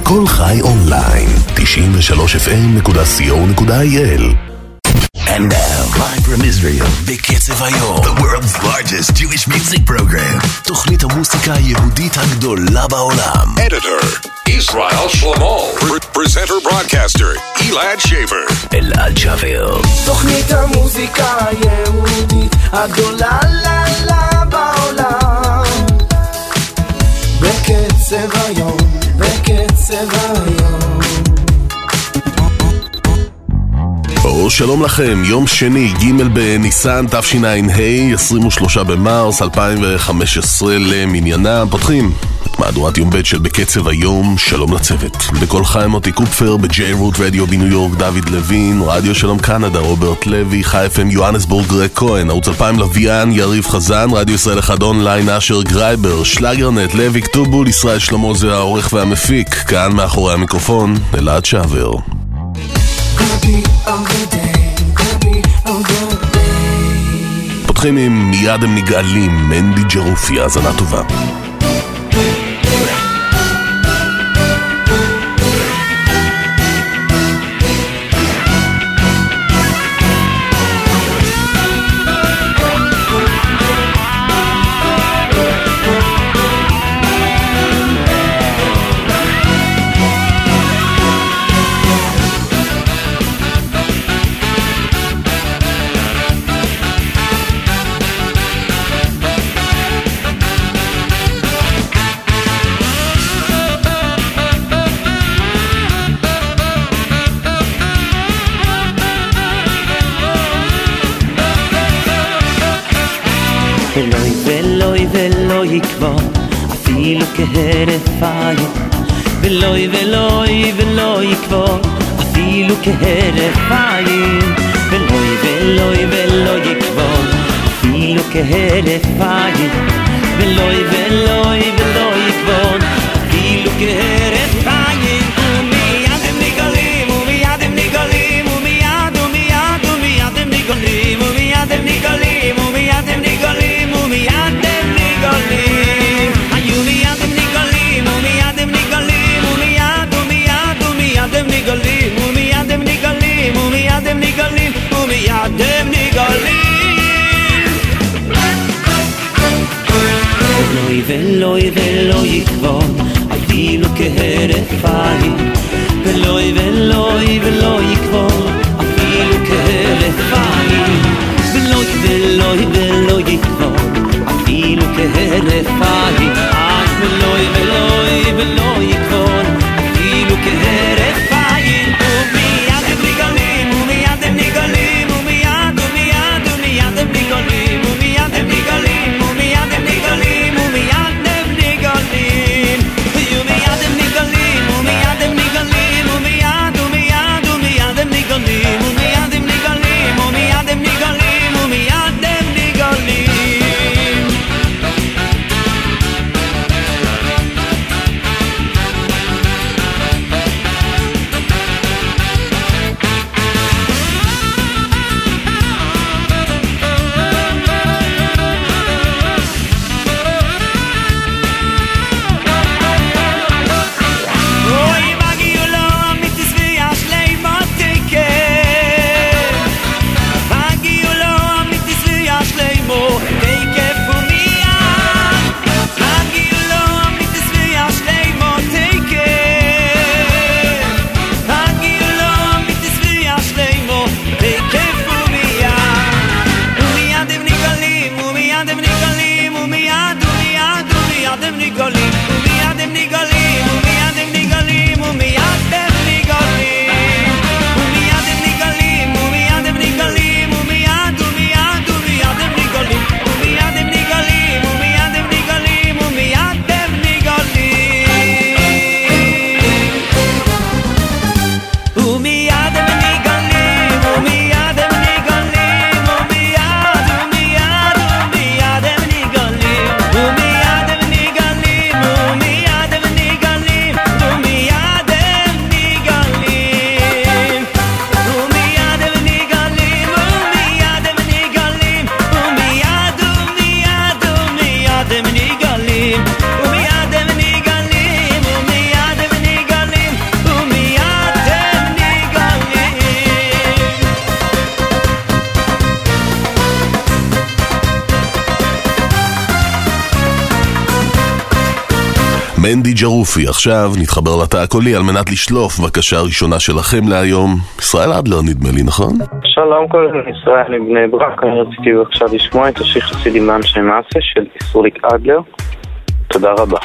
בכל חי אונליין, 93fm.co.il. And now, live from Israel, בקצב היום, the world's largest Jewish music program, תוכנית המוסיקה היהודית הגדולה בעולם. Editor, Israel Shlomo. Presenter broadcaster, Elad Shaver. אלעד שבר. תוכנית המוסיקה היהודית הגדולה בעולם. בקצב היום, בקצב היום. שלום לכם, יום שני, ג' בניסן תשע"ה, 23 במרס 2015 למניינם. פותחים את מהדורת יום ב' של בקצב היום. שלום לצוות בכל חי מוטי קופפר, בג'יי רוט רדיו בניו יורק דוד לוין, רדיו שלום קנדה רוברט לוי, חי FM יוהנסבורג גרג כהן, ערוץ 2000 לוויין יריב חזן, רדיו ישראל 1 אונליין אשר גרייבר, שלגרנט לוי כתובול, ישראל שלמה זה העורך והמפיק, כאן מאחורי המיקרופון אלעד שבר. פותחים עם מיד הם נגאלים, מנדי ג'רופי, האזנה טובה. אפילו כהרף עין ולוי ולוי ולוי כבר אפילו כהרף עין ולוי ולוי ולוי כבר אפילו כהרף עין ולוי ולוי ולוי כבר אפילו כהרף עין ומיד הם נגלים ומיד הם נגלים ומיד ומיד ומיד הם נגלים ומיד הם נגלים ומיד הם נגלים ומיד הם נגלים ומיד הם נגלים ומיד הם נגלים ומיד הם נגלים ולוי ולוי ולוי כבר אפילו כהרף עין ולוי ולוי ולוי כבר אפילו כהרף עין ולוי ולוי ולוי כבר אפילו כהרף עין ולוי ולוי ולוי כבר אפילו כהרף עין ומיד הם נגלים ומיד הם נגלים ומיד ומיד ומיד הם נגלים ומיד הם נגלים ומיד הם נגלים ומיד הם נגלים ומיד הם נגלים מנדי ג'רופי. עכשיו נתחבר לתא הקולי על מנת לשלוף בקשה ראשונה שלכם להיום. ישראל אדלר נדמה לי, נכון? שלום, כל ישראל מבני ברק. אני רציתי עכשיו לשמוע את השיר חסידים מאנשי מעשה של איסוריק אדלר. תודה רבה.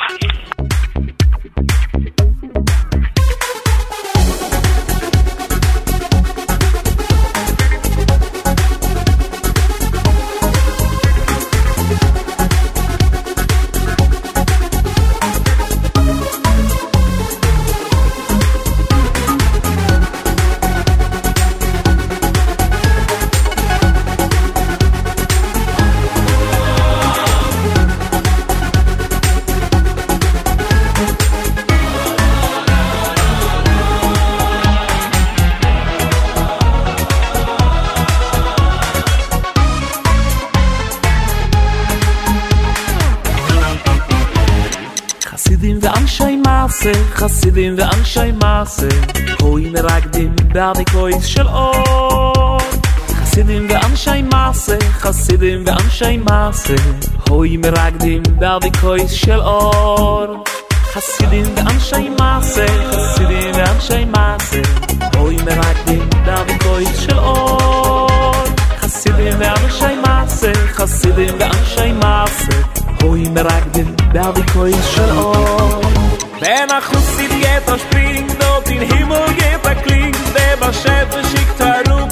חסידים ואנשי מעשה, הוי מרקדים בעדיקויס של אור. חסידים ואנשי מעשה, חסידים ואנשי מעשה, הוי מרקדים בעדיקויס של אור. חסידים ואנשי מעשה, חסידים ואנשי מעשה, הוי מרקדים בעדיקויס של אור. חסידים ואנשי מעשה, חסידים ואנשי מעשה, הוי מרקדים בעדיקויס של אור. Wenn a Chussid geht a spring, dort in Himmel geht a kling, der Beschefe schickt a rup.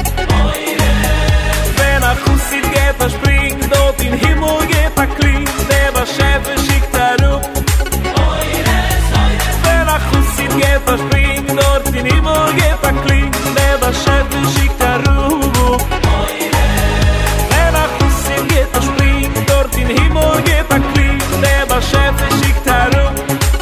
Wenn a Chussid geht a spring, dort in Himmel geht a kling, der Beschefe schickt a rup. Wenn a Chussid geht a spring, dort in Himmel geht a kling, der Beschefe schickt a rup. Wenn a Chussid geht a spring, dort in Himmel geht a kling, der Beschefe schickt a rup.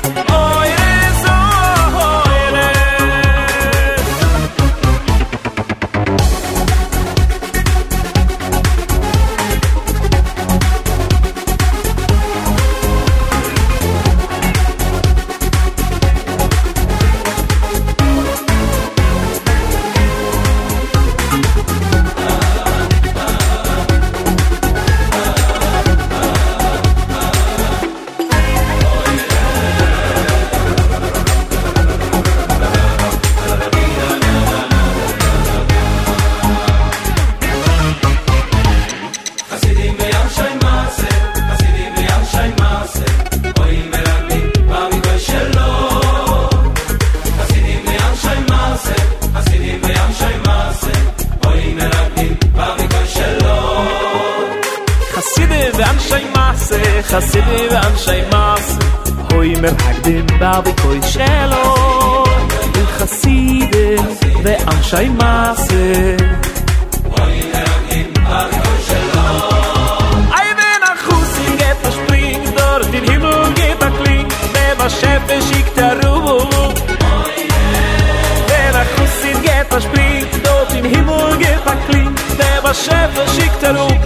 חסידים ואנשי מעשה, הוי מרקדים בעדיקויס של אור. חסידים ואנשי מעשה, הוי מרקדים בעדיקויס של אור. Ei, wenn a Chussid geht a spring, dort in Himmel geht a kling, der Beschefe schickt a rup. Wenn a Chussid geht a spring, dort in Himmel geht a kling, der Beschefe schickt a rup.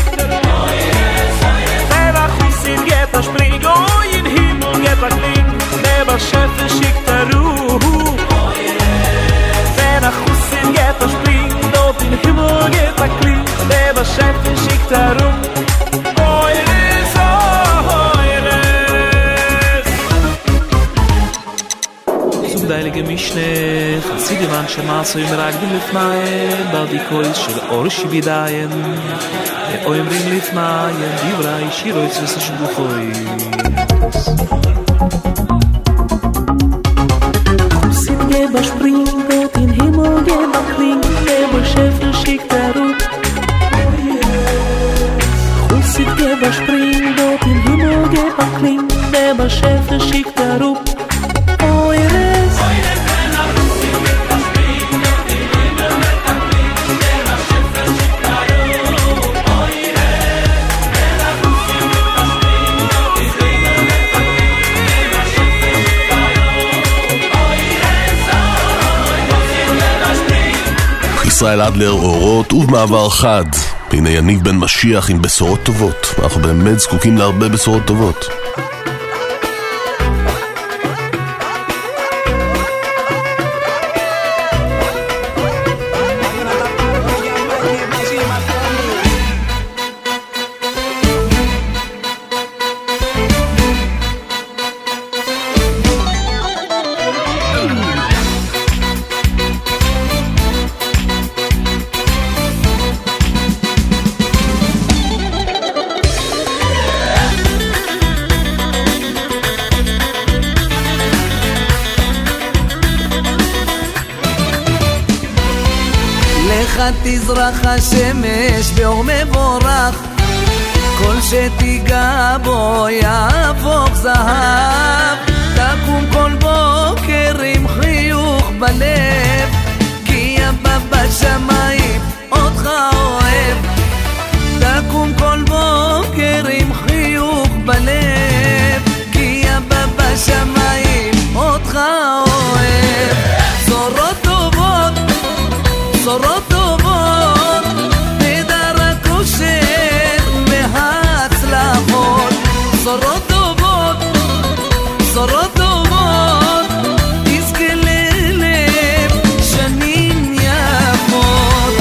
Geht a spring, oi in Himmel geht a kling, der Beschefe schickt a rup. Wenn a Chussid geht a spring, dort in Himmel geht a kling, der Beschefe schickt a rup. Oires, oires. Zum Heilige Mischne, Chasidim Anshe Maso im Ragdim Lifnayen, Badikois shel Or Shibidayen, Oimrim Lifnayen, Divrei Shirois Vesashbuchois. Chussid geht a spring, dort in Himmel geht a kling, der Beschefe schickt a rup. Chussid geht a spring, dort in Himmel geht a kling, der Beschefe schickt a rup. ישראל אדלר, אורות ובמעבר חד. הנה יניב בן משיח עם בשורות טובות. אנחנו באמת זקוקים להרבה בשורות טובות. אחד תזרח השמש באור מבורך, כל שתיגע בו יהפוך זהב. תקום כל בוקר עם חיוך בלב, כי אבא בשמיים אותך אוהב. תקום כל בוקר עם חיוך בלב, כי אבא בשמיים אותך אוהב. בשורות טובות, בשורות טובות, תדע רק אושר והצלחות. בשורות טובות, בשורות טובות, תזכה ללב שנים יפות.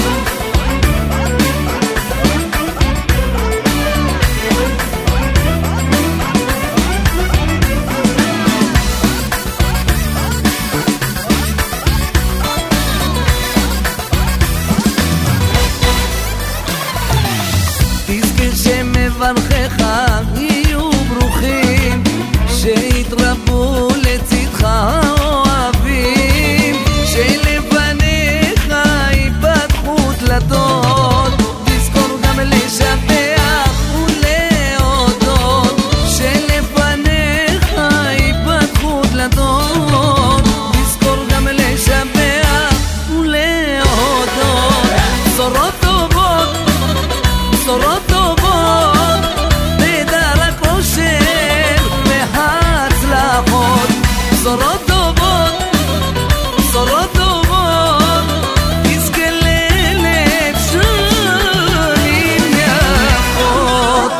תזכה שמברכך יהיו ברוכים, שיתרבו לצדך אוהבים, שלפניך ייפתחו דלתות. תזכור גם לשבח ולהודות, שלפניך ייפתחו דלתות. תזכור גם לשבח ולהודות. בשורות טובות, בשורות טובות, תדע רק אושר והצלחות. בשורות טובות, בשורות טובות, תזכה ללב שנים יפות.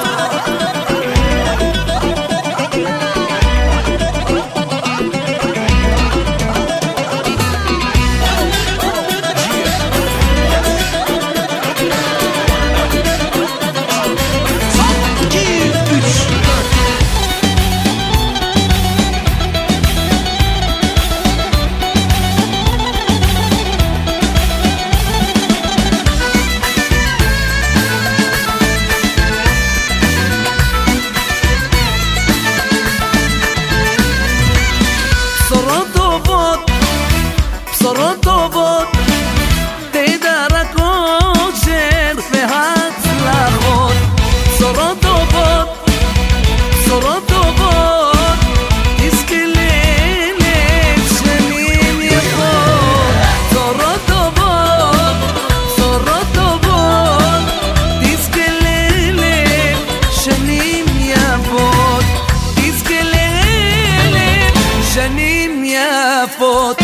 בשורות טובות, בשורות טובות, תדע רק אושר והצלחות. בשורות טובות, בשורות טובות, תזכה ללב שנים יפות. בשורות טובות, בשורות טובות, תזכה ללב שנים יפות. תזכה ללב שנים יפות.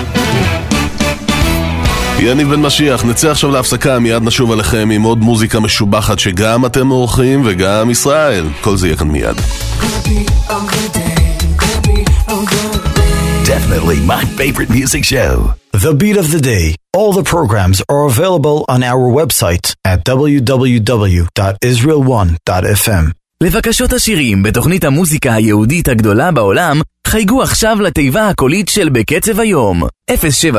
יניב בן משיח, נצא עכשיו להפסקה, מיד נשוב עליכם עם עוד מוזיקה משובחת שגם אתם עורכים וגם ישראל. כל זה יהיה כאן מיד. Definitely my favorite music show. The Beat of the Day. All the programs are available on our website at www.israel1.fm. לבקשות השירים בתוכנית המוזיקה היהודית הגדולה בעולם, חייגו עכשיו לתיבה הקולית של בקצב היום 077-222-7777.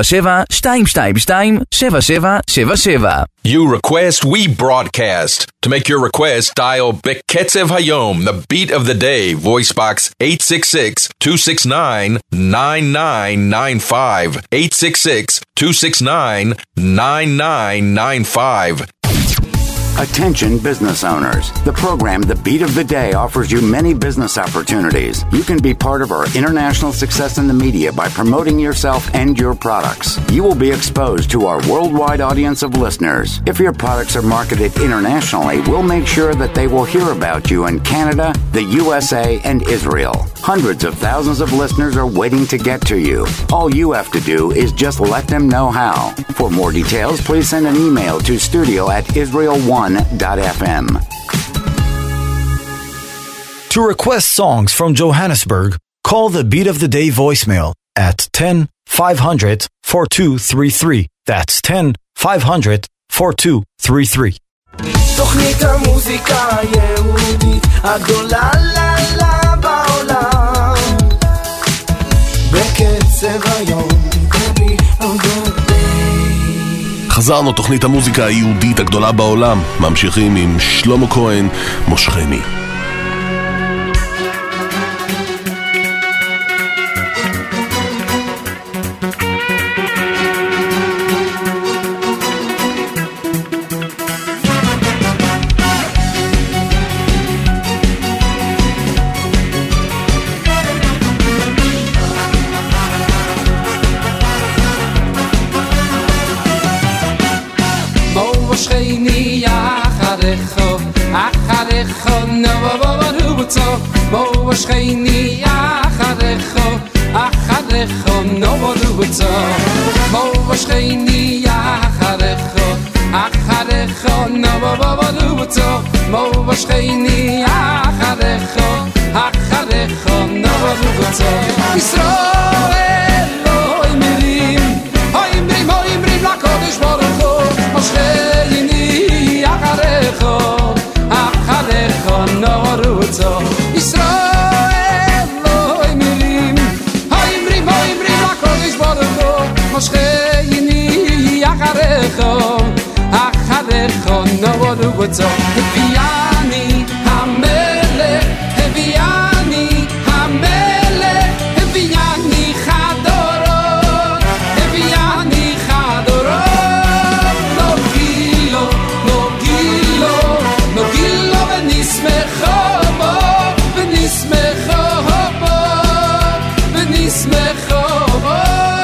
You request, we broadcast. To make your request, dial Beketzev Hayom, the beat of the day, voice box 866-269-9995. 866-269-9995. Attention business owners. The program The Beat of the Day offers you many business opportunities. You can be part of our international success in the media by promoting yourself and your products. You will be exposed to our worldwide audience of listeners. If your products are marketed internationally, we'll make sure that they will hear about you in Canada, the USA, and Israel. Hundreds of thousands of listeners are waiting to get to you. All you have to do is just let them know how. For more details, please send an email to studio@israel1.fm. To request songs from Johannesburg, call the Beat of the Day voicemail at 10-500-4233. That's 10-500-4233. תוכנית המוזיקה היהודית הגדולה בעולם, בקצב היום. חזרנו, תוכנית המוזיקה היהודית הגדולה בעולם. ממשיכים עם שלמה כהן, מושכני. רובצו מו שכני אחריך no רובצו מו שכני אחריך no רובצו מו שכני אחריך no רובצו ישראל אוי מירים לקודש ברוך הוא שכני אחריך נורוצו ישראל אוי מירים לקודש ברוך הוא שכני אחריך נורוצו הביאני המלך הביאני המלך הביאני חדורות הביאני חדורות נוגילו נוגילו נוגילו ונשמחו בו ונשמחו בו ונשמחו בו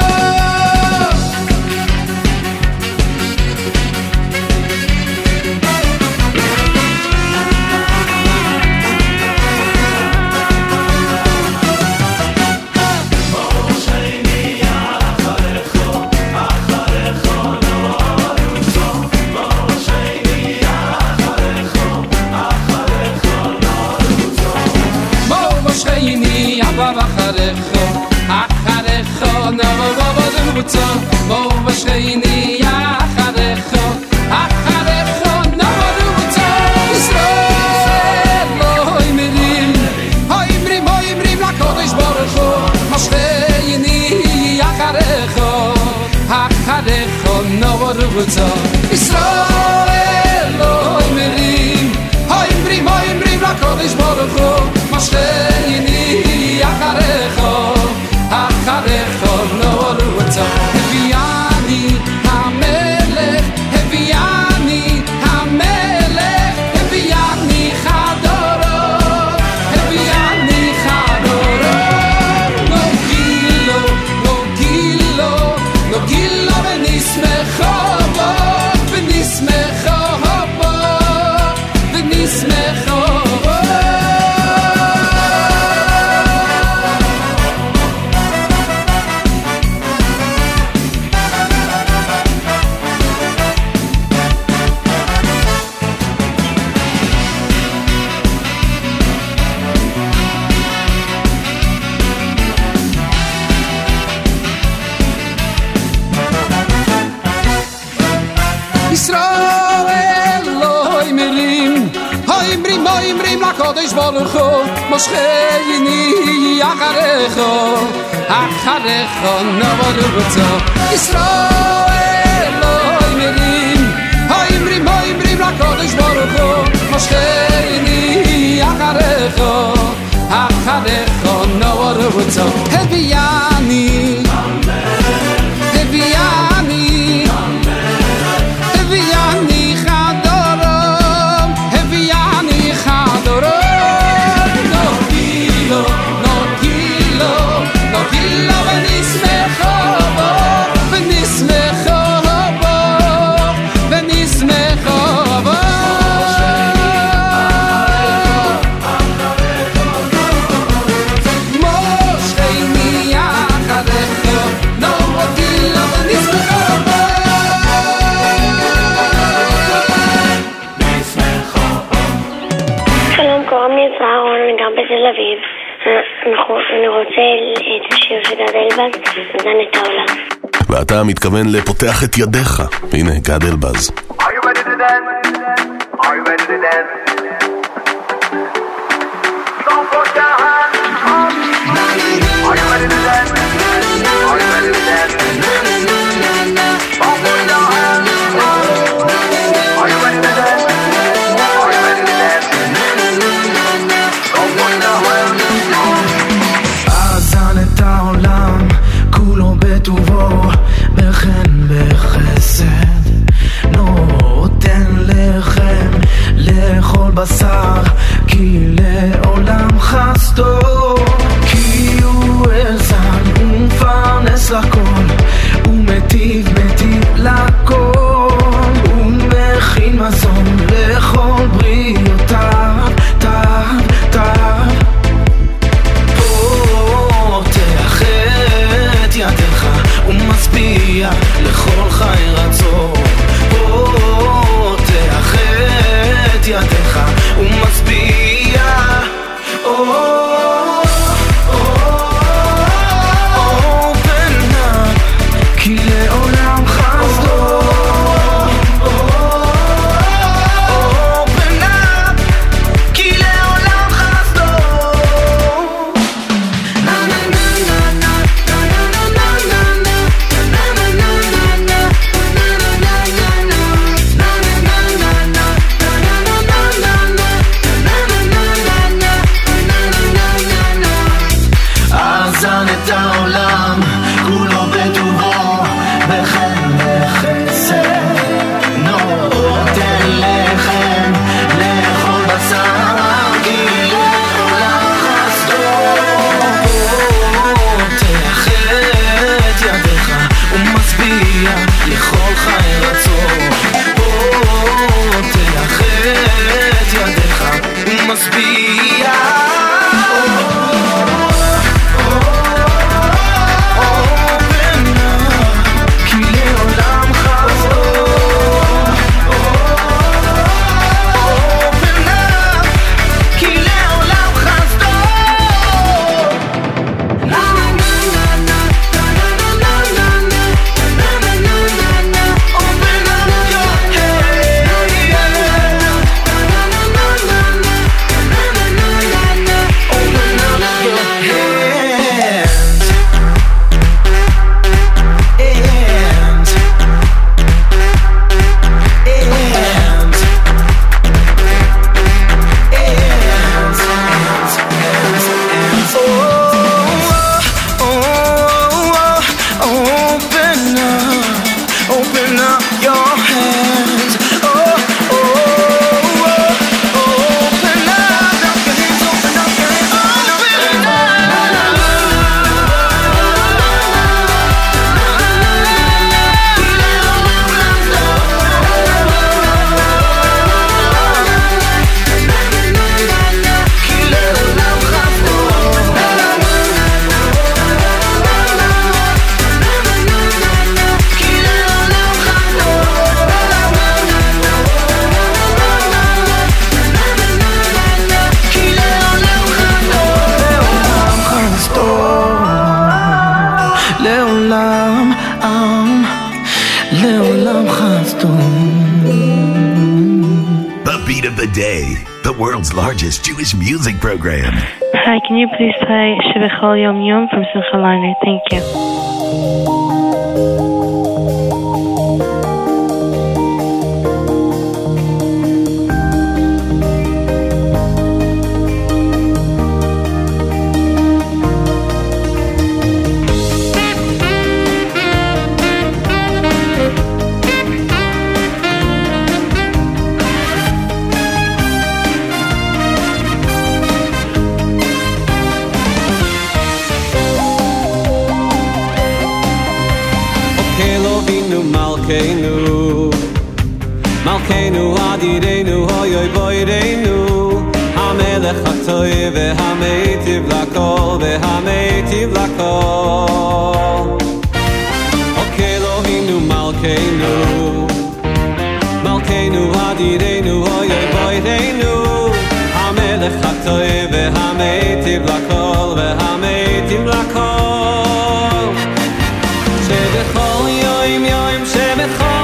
מו בשכני אחריך נורוצו ישראל אוי מירים לקודש ברוך הוא שכני אחריך נורוצו ישראל אוי מירים לקודש ברוך הוא שכני אחריך נורוצו הביאני המלך הביאני המלך הביאני חדורות הביאני חדורות נוגילו נוגילו נוגילו ונשמחו בו ונשמחו בו ונשמחו לקודש ברוך הוא מושכני אחריך נורוצו ישראל אוי מירים לקודש ברוך הוא מושכני אחריך נורוצו הביאני הביאני הביאני חדורות הביאני חדורות נוגילו נוגילו נוגילו ונשמחו בו ונשמחו בו ונשמחו בו מושכני אחריך נוגילו ונשמחו בו שלום, קוראים לי צהרון, אני גר בתל אביב. אני רוצה את השיר של גד אלבז, נתן את העולם. ואתה מתכוון לפותח את ידיך. הנה, גד אלבז. Are you ready to dance? Are you ready to dance? Don't put your hands on me. Are you ready to dance? Are you ready to dance? Don't put your hands on me. Are you ready to dance? Are you ready to dance? Don't put your hands on me. אזן את העולם כולו בטובו בחן בחסד נותן לחם לאכול בשר כי לעולם חסדו כי הוא אלזן ומפרנס לכל ומטיב לכל ומכין מזון לכל בריאותיו תו העולם, לעולם חסדו. The Beat of the Day, the world's largest Jewish music program. Hi, can you please play Shevechol Yom Yom from Simcha Leiner? Thank you. Malkeinu Adirenu Hoyoy Boirenu HaMelech HaToy VeHaMeitiv Lakol VeHaMeitiv Lakol Okelohinu Malkeinu Malkeinu Adirenu Hoyoy Boirenu HaMelech HaToy VeHaMeitiv Lakol VeHaMeitiv Lakol Shebechol Yoim Yoim Shebechol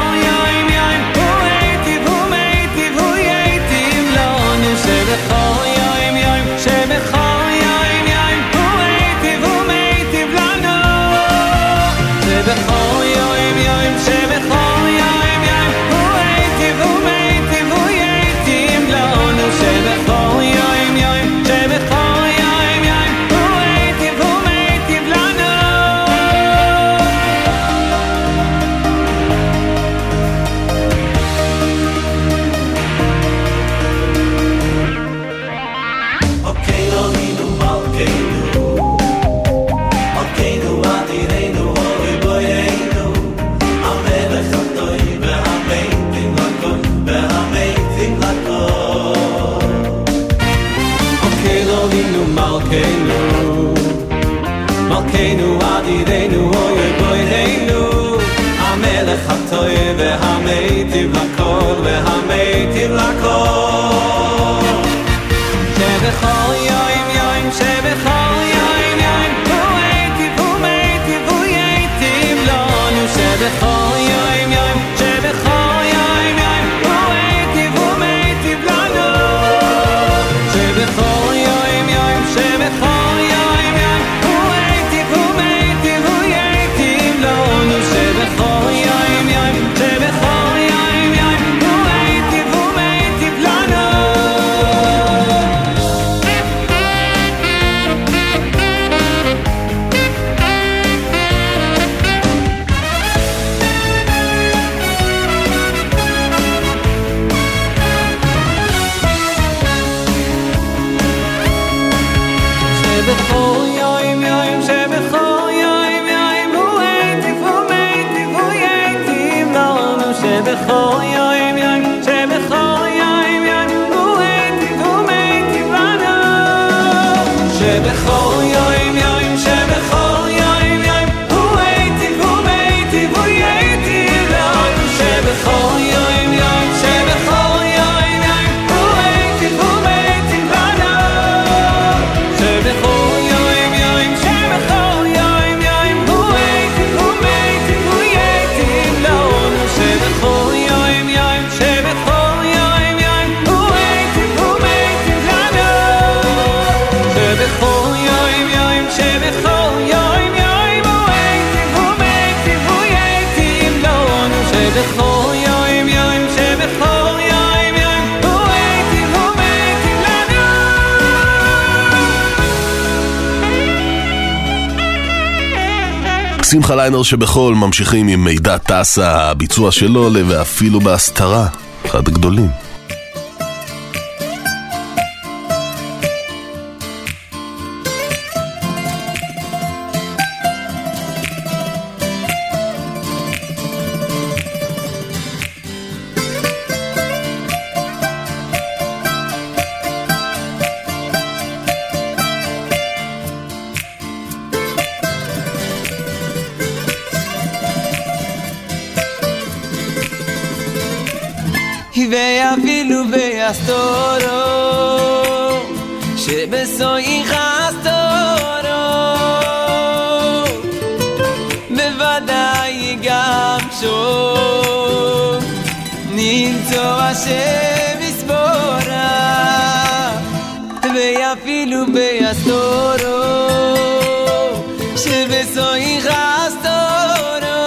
Malkeinu Adirenu Hoyoy Boirenu HaMelech HaToy VeHaMeitiv Lakol VeHaMeitiv Lakol Shebechol Yoim Yoim Shebechol Yoim Yoim Hu Eitiv Hu Meitiv Hu Yeitiv Lonu Shebechol Yoim Yoim Shebechol Yoim Yoim Hu Eitiv Hu Meitiv Lonu Shebechol Yoim Yoim Shebechol שמחה ליינר שבכל ממשיכים עם מידע טסה, הביצוע שלו ואפילו בהסתרה, אחד הגדולים. ואפילו בהסתורו שבסוי חסתורו בוודאי גם שוב נמצוא השם יסבורה ואפילו בהסתורו שבסוי חסתורו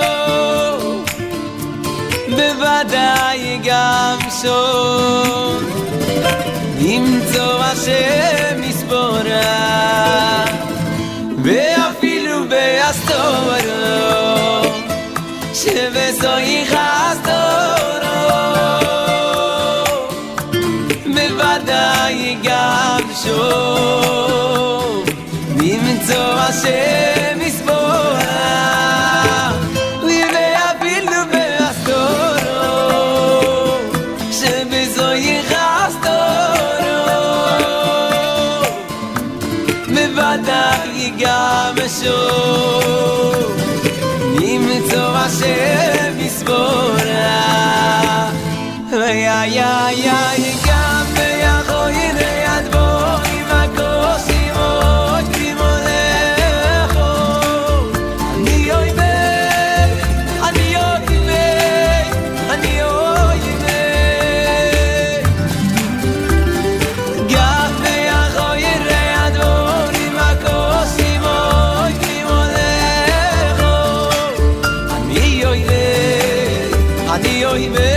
בוודאי גם שוב נמצוא השם יסבורה ואפילו בהסתורו שבסוי חסתורו בוודאי גם שוב נמצוא השם יסבורה ואפילו בהסתורו שבסוי חסתורו בוודאי גם שוב נמצוא השם יסבורה ויי גם ביכוי ליד בו עם הקושי מאוד כמולכו אני אויבי, אני אויבי, אני אויבי גם ביכוי ליד בו עם הקושי מאוד כמולכו אני אויבי, אני אויבי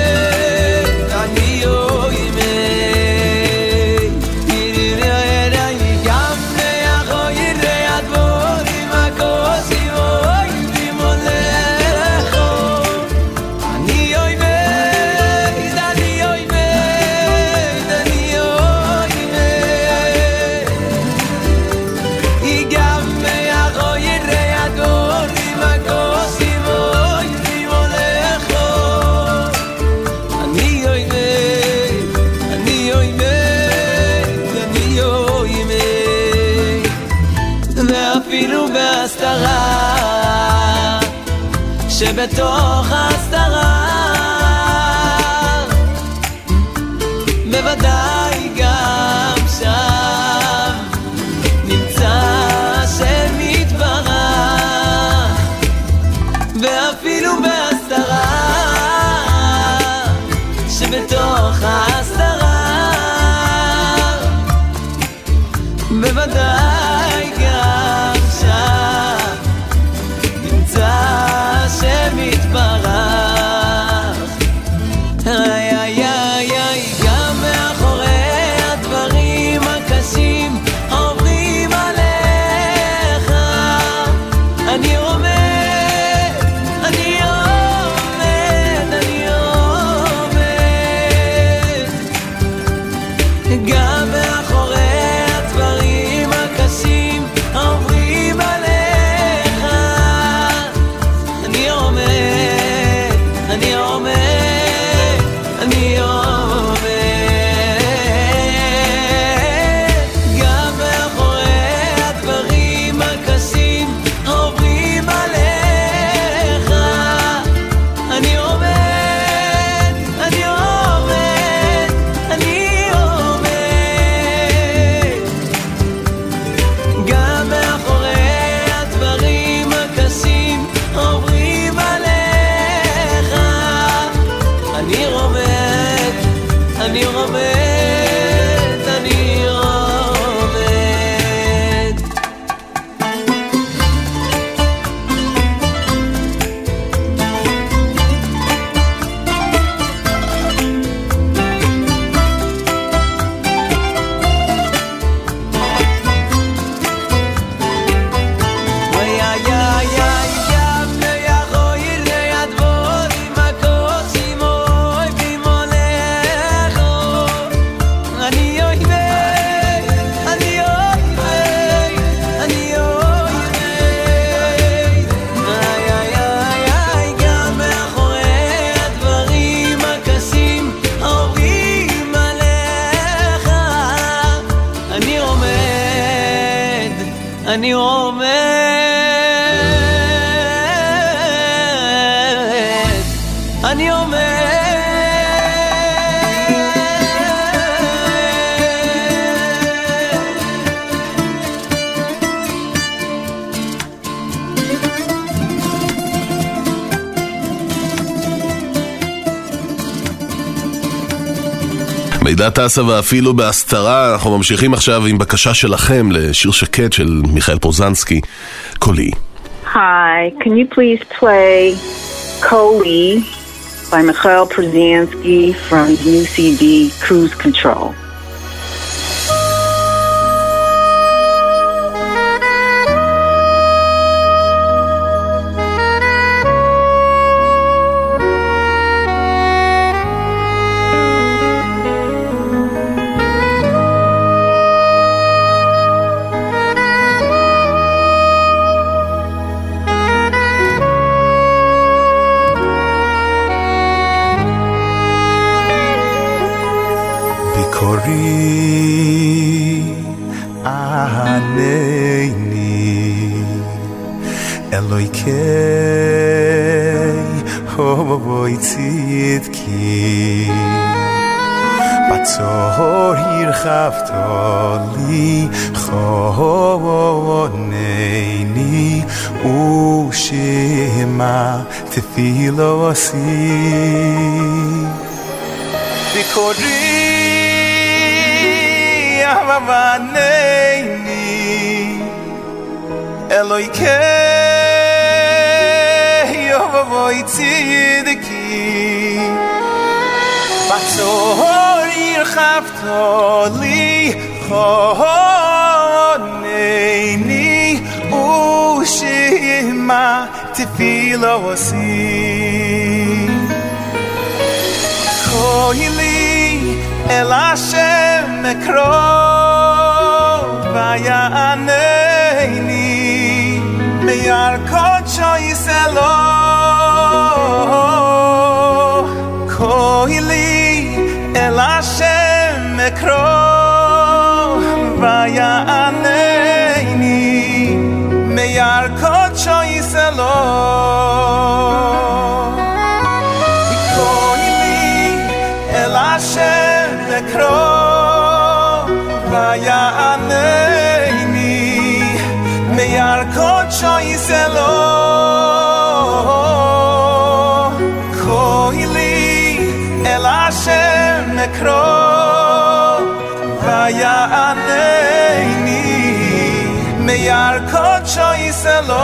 שבתוך הסתרה בוודאי גם שם נמצא שמתברך ואפילו בהסתרה שבתוך הסתרה בוודאי גם שם נמצא שמתברך גם מאחורי הדברים הקשים עוברים עליך אני עומד, אני עומד, אני עומד גם מאחורי הדברים הקשים עוברים עליך אני עומד, אני עומד, אני עומד גם מאחורי הדברים הקשים עוברים עליך אני עומד, אני עומד, אני עומד גם מאחורי הדברים הקשים עוברים עליך אני רובד, אני רובד, אני רובד אני עומד, אני עומד המידע טסה ואפילו בהסתרה. אנחנו ממשיכים עכשיו עם בקשה שלכם לשיר שקט של מיכאל פרוזנסקי, קולי. Hi, can you please play Koli by Mikhail Przansky from the new CD Cruise Control? Tefilo asi Bikori Ahvavaneni Eloikei Yovoy tzidki Batzor yirchavtoli Choneni Ushima Tefilo asi Koili El Hashem Ekrov Vayaneini Meyar Kocho Yiselo Koili El Hashem Ekrov Vayaneini Meyar Kocho Yiselo Vayaneini Meyar Kocho Yiselo Koili El Hashem Ekro Vayaneini Meyar Kocho Yiselo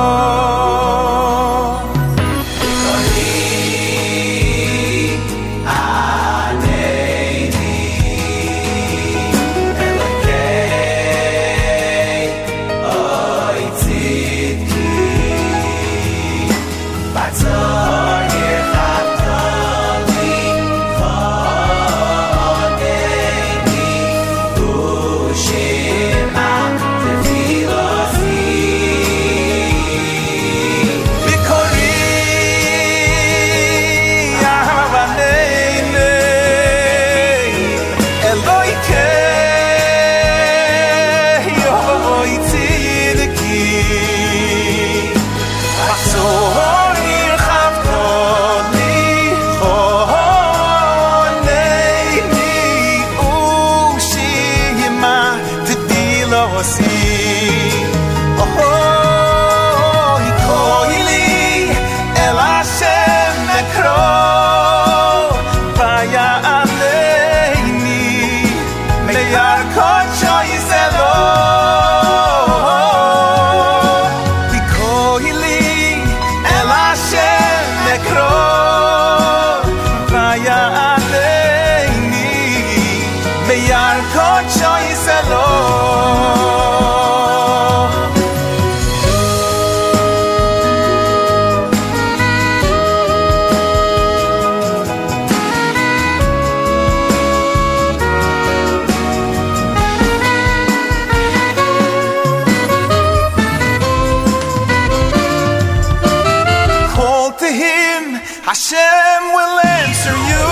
Hashem will answer you.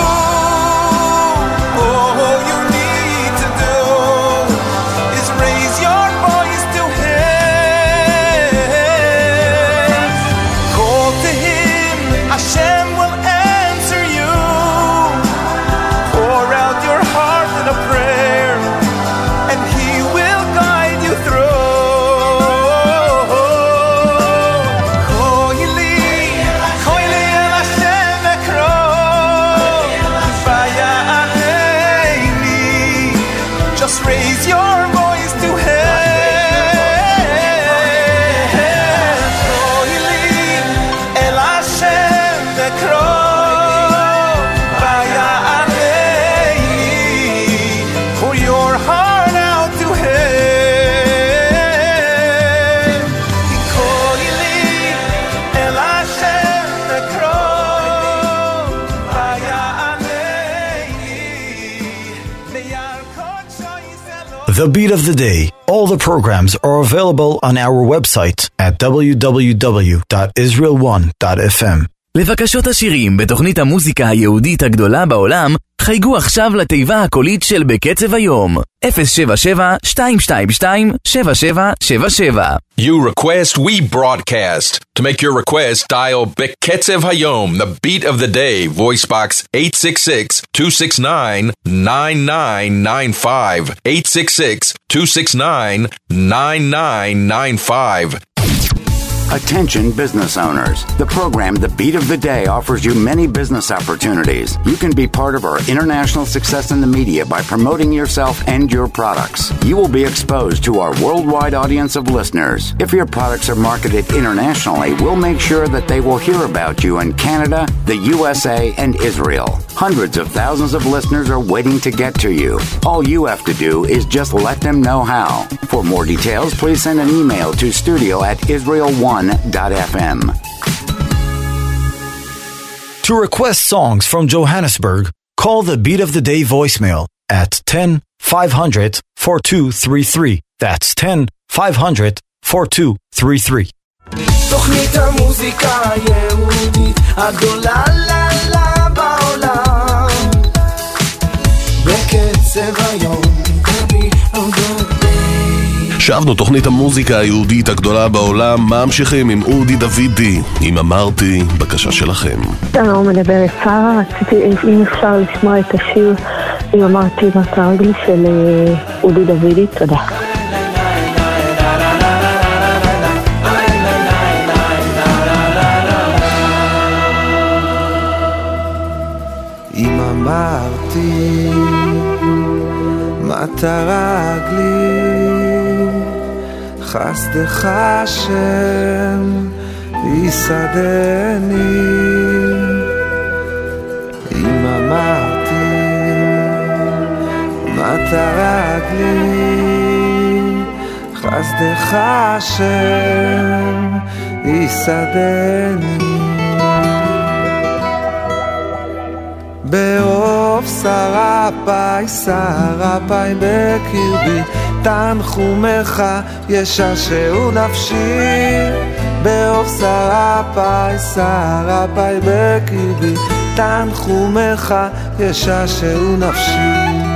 All you need to do is raise your voice to Him. Call to Him, Hashem will answer you. Pour out your heart in a prayer, and He will guide you through. Koili el Hashem ekro Nekro, Vaya Alei, pour your heart out to him. Ikoili El Hashem Nekro, Vaya Alei, Meyarkot Shoyzelo. The Beat of the Day. All the programs are available on our website at www.israel1.fm. לבקשות השירים בתוכנית המוזיקה היהודית הגדולה בעולם, חייגו עכשיו לתיבה הקולית של בקצב היום. 077-222-7777. You request, we broadcast. To make your request, dial Beketzev Hayom, the beat of the day, voice box 866-269-9995. 866-269-9995. Attention business owners. The program The Beat of the Day offers you many business opportunities. You can be part of our international success in the media by promoting yourself and your products. You will be exposed to our worldwide audience of listeners. If your products are marketed internationally, we'll make sure that they will hear about you in Canada, the USA, and Israel. Hundreds of thousands of listeners are waiting to get to you. All you have to do is just let them know how. For more details, please send an email to studio@israel1.fm. To request songs from Johannesburg, call the Beat of the Day voicemail at 10-500-4233. That's 10-500-4233. תוכנית המוזיקה היהודית הגדולה לה בעולם בקצב היום. שבנו תוכנית המוזיקה היהודית הגדולה בעולם, ממשיכים עם אודי דוידי, אם אמרתי, בקשה שלכם. שלום, מדברת שרה, רציתי אם אפשר לשמוע את השיר אם אמרתי בתרגלי של אודי דוידי, תודה. אם אמרתי מטרה רגלי חסדך השם יסעדני. אם אמרתי מטרה רגלי חסדך השם יסעדני. באוף שרפי שרפי בקרבי תנחומך ישעשעו נפשי. באוף שרפי שרפי בקרבי תנחומך ישעשעו נפשי.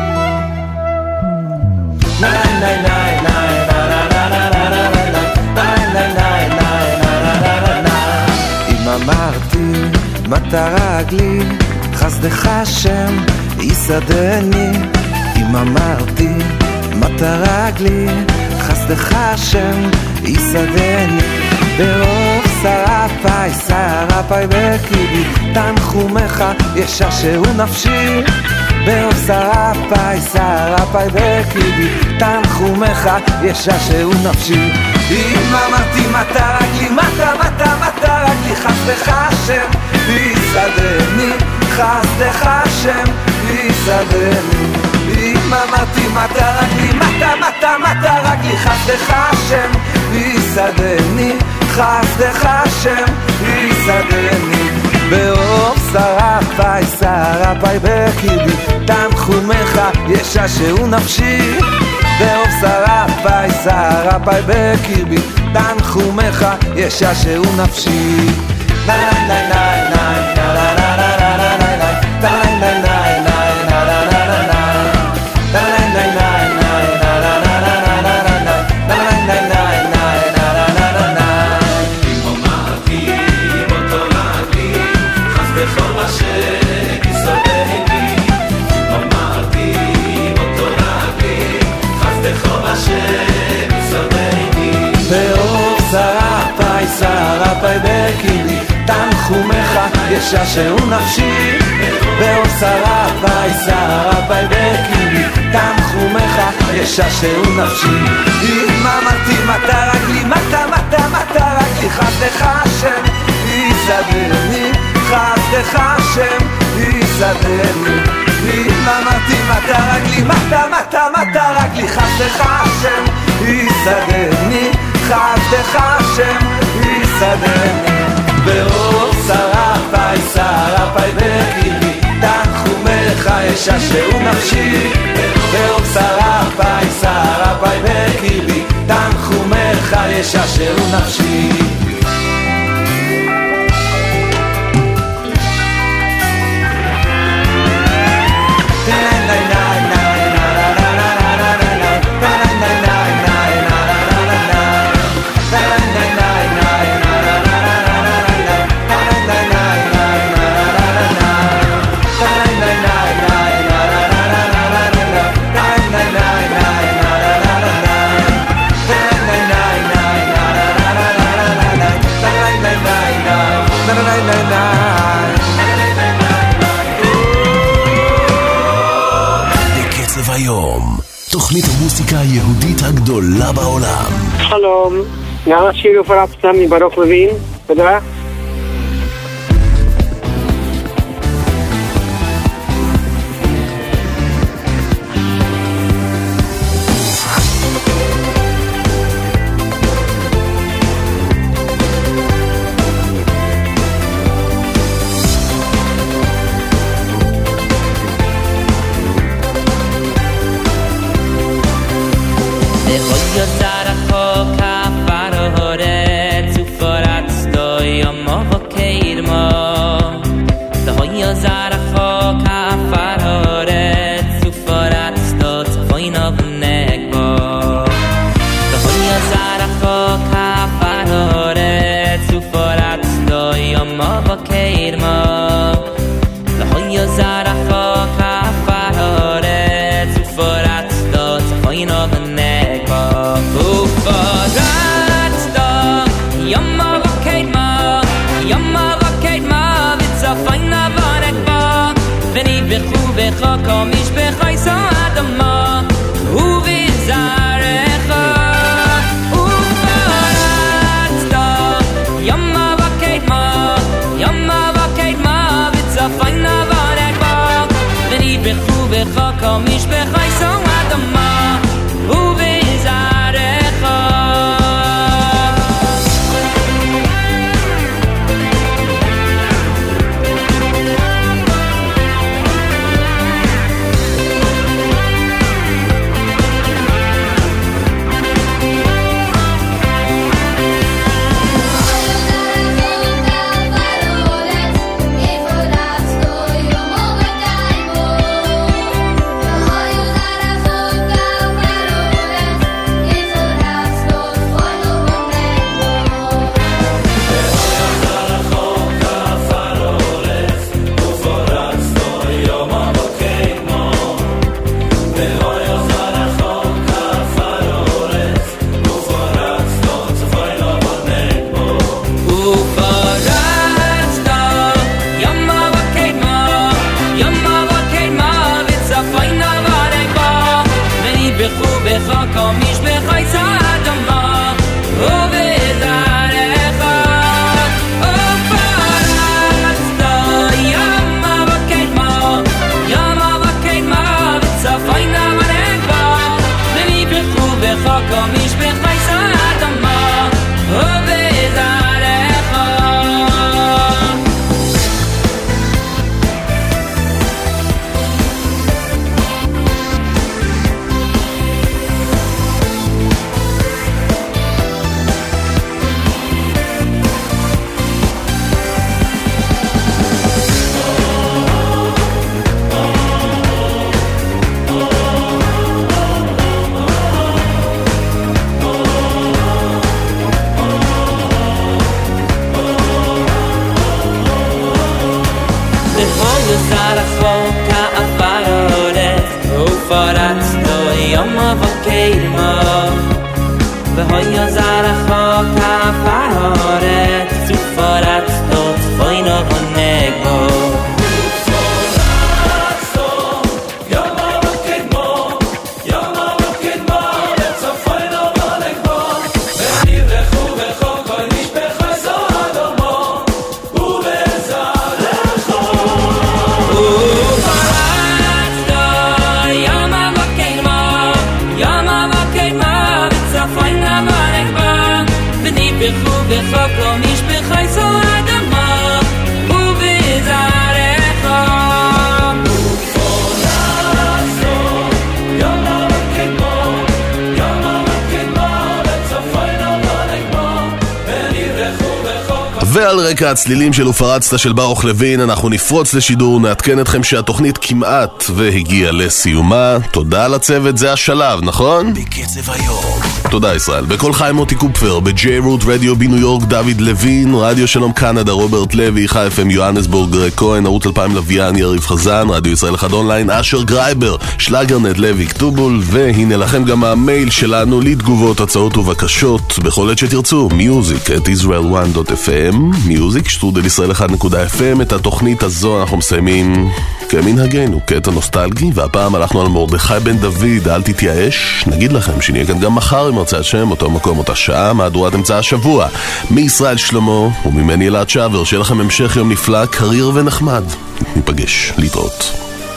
אם אמרתי מטרה רגלי חסדך השם יסעדני. אם אמרתי מטרה רגלי חסדך השם יסעדני. ברוב שרפי שרפי בקרבי תנחומך ישעשעו נפשי. ברוב שרפי שרפי בקרבי תנחומך ישעשעו נפשי. אם אמרתי מטרה רגלי מטרה רגלי חסדך השם יסעדני. חסדך השם יסעדני. אם אמרתי מטרה רגלי מטרה רגלי חסדך השם יסעדני. חסדך השם יסעדני. ברוב שרפי שרפי בקרבי תנחומך ישעשעו נפשי. ברוב שרפי שרפי בקרבי תנחומך ישעשעו נפשי. שרפי בקרבי תנחומך ישעשעו נפשי. באור שרפי שרפי בקרבי תנחומך ישעשעו נפשי. אם אמרתי מטרה רגלי מטרה רגלי חסדך השם יסעדני. חסדך חסדך השם יסדרני מתה רגלי מתה רגלי חסדך השם יסדרני חסדך השם יסדרני באור שרפי בקרבי תנחומך יששעו נפשי באור שרפי בקרבי תנחומך יששעו נפשי בקצב היום, תוכנית המוסיקה היהודית הגדולה בעולם. שלום, נער שיר ופרפסה מברוך לוין, תודה. ועל רקע הצלילים של ופרצת של ברוך לוין אנחנו נפרוץ לשידור, נעדכן אתכם שהתוכנית כמעט והגיעה לסיומה. תודה לצוות, זה השלב, נכון? בקצב היום. תודה ישראל. בכל חיים מוטי קופפר, בג'יי רוט רדיו בניו יורק דוד לוין, רדיו שלום קנדה רוברט לוי, חי FM יוהנסבורג גרג כהן, ערוץ 2000 לוויין יריב חזן, רדיו ישראל 1 אונליין אשר גרייבר, שלאגרנט לוי כתובול, והנה לכם גם המייל שלנו לתגובות, הצעות ובקשות בכל עת שתרצו, music@israel1.fm, music@israel1.fm. את התוכנית הזו אנחנו מסיימים כמנהגנו, קטע נוסטלגי, והפעם הלכנו על מרדכי בן דוד, אל תתייאש. נגיד לכם שנהיה כאן גם מחר עם הרצאת שם, אותו מקום, אותה שעה, מהדורת אמצע השבוע. מישראל שלמה וממני אלעד שעבר, שיהיה לכם המשך יום נפלא, קריר ונחמד. ניפגש, להתראות.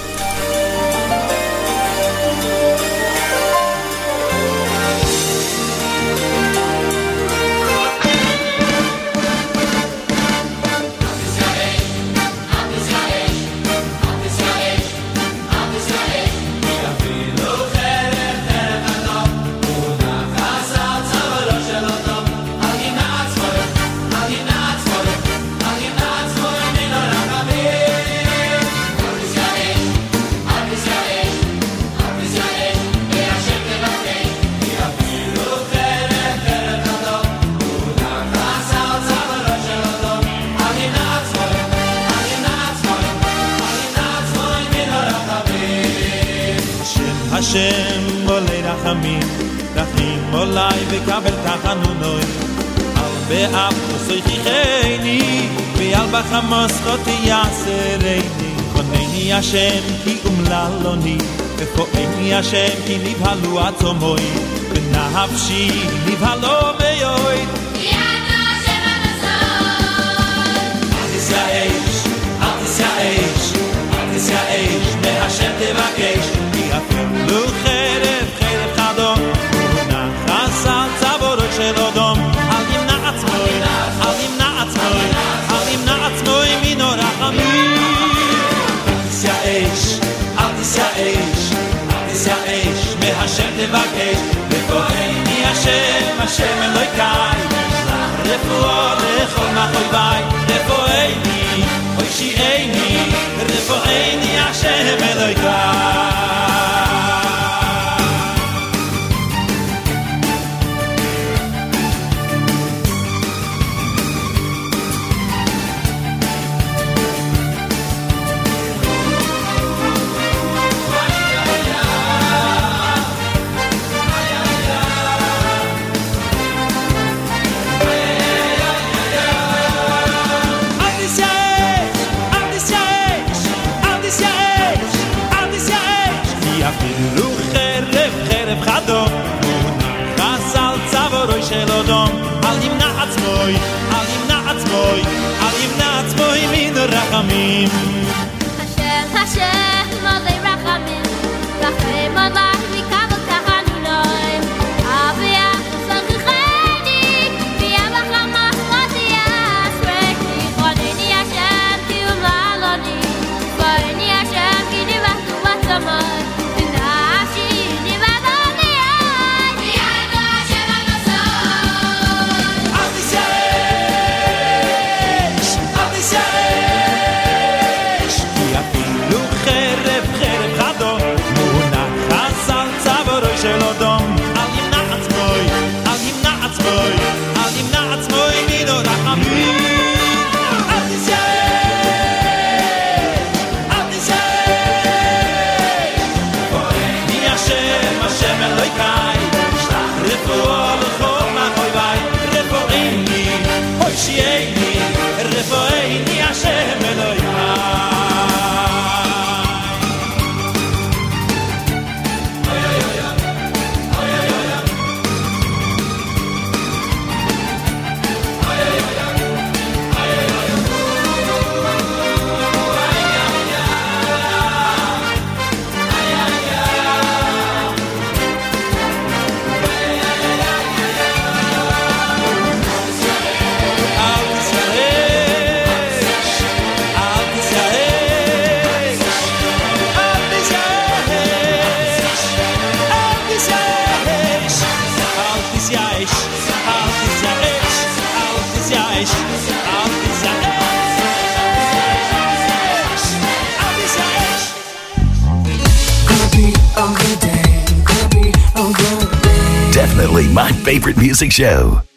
Hashem olei rachamim rachim olai vekabel tachanunoi al be'ab usoichicheni ve'al b'chamoschoti yasereini koneni Hashem ki umlaloni ve'po'eni Hashem ki nivhalu atzomoi v'nafshi nivhalo me'yoi Yada Hashem anasoi Al tisyaesh, al tisyaesh, al tisyaesh me'Hashem tevakesh אפילו חרב, חרב חדום ונחס על צבורות של אדום אל ימנע עצמוי, אל ימנע עצמוי אל ימנע עצמוי מינו רחמים אל תסייאש, אל תסייאש אל תסייאש מהשם תבקש וכהני השם, השם אלוהיקי רפואה לכל מחויבי רפואני, אוי שיעני רפואני השם אלוהיקי רחמים Hashem, Hashem, molei rachamim rachem olai v'kabel tachanunoi al be'ab usoichicheni ve'al b'chamoschoti yasereini koneni Hashem ki umlaloni koneni Hashem ki nivhalu atzomoi v'nafshi nivhalo me'yoi Yada Hashem anasoi Al tisyaesh, al tisyaesh only my favorite music show.